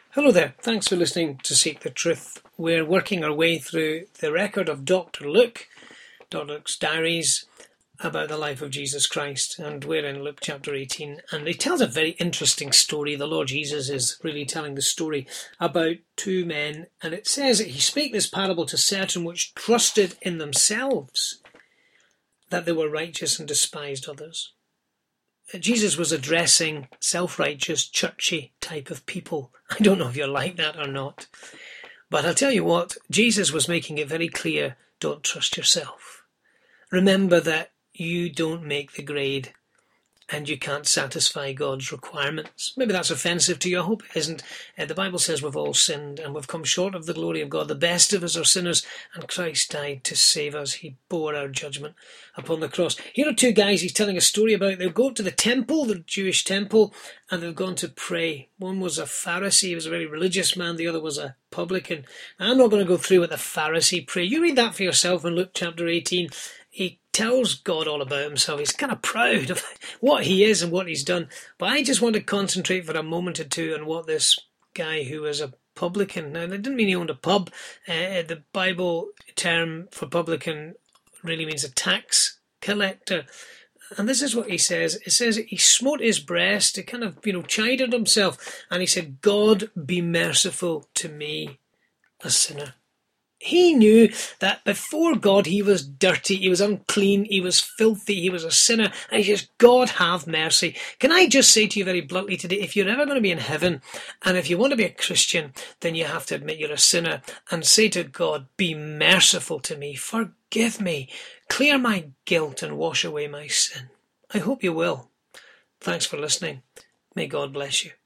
Hello there, thanks for listening to Seek the Truth. We're working our way through the record of Dr. Luke's diaries about the life of Jesus Christ, and we're in Luke chapter 18, and he tells a very interesting story. The Lord Jesus is really telling the story about two men, and it says that he spake this parable to certain which trusted in themselves that they were righteous and despised others. Jesus was addressing self-righteous, churchy type of people. I don't know if you're like that or not. But I'll tell you what, Jesus was making it very clear, don't trust yourself. Remember that you don't make the grade and you can't satisfy God's requirements. Maybe that's offensive to you. I hope it isn't. The Bible says we've all sinned and we've come short of the glory of God. The best of us are sinners, and Christ died to save us. He bore our judgment upon the cross. Here are two guys he's telling a story about. They'll go to the temple, the Jewish temple, and they've gone to pray. One was a Pharisee, he was a very religious man. The other was a publican. Now, I'm not going to go through what the Pharisee prayed. You read that for yourself in Luke chapter 18. He tells God all about himself. He's kind of proud of what he is and what he's done. But I just want to concentrate for a moment or two on what this guy who was a publican. Now, that didn't mean he owned a pub. The Bible term for publican really means a tax collector. And this is what he says. It says he smote his breast. He kind of, chided himself. And he said, God, be merciful to me, a sinner. He knew that before God he was dirty, he was unclean, he was filthy, he was a sinner, and he says, God have mercy. Can I just say to you very bluntly today, if you're ever going to be in heaven, and if you want to be a Christian, then you have to admit you're a sinner, and say to God, be merciful to me, forgive me, clear my guilt and wash away my sin. I hope you will. Thanks for listening. May God bless you.